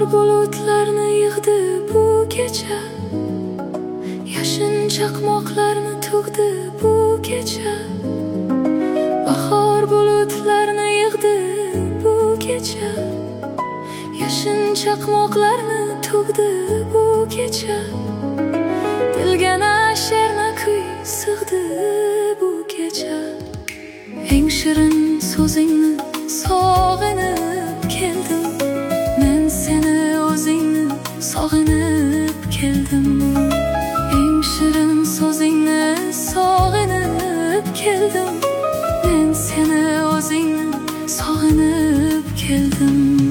bulutlarni yig'di bu kecha, yashin chaqmoqlarni tug'di bu kecha. Bahor bulutlarni yig'di bu kecha, yashin chaqmoqlarni tug'di bu kecha. Dilga nasherna kuy sig'di bu kecha. Eng shirin so'zingni sog'inib keldim, men seni o'zingni sog'inib keldim. Eng shirin so'zingni sog'inib keldim, men seni o'zingni sog'inib keldim.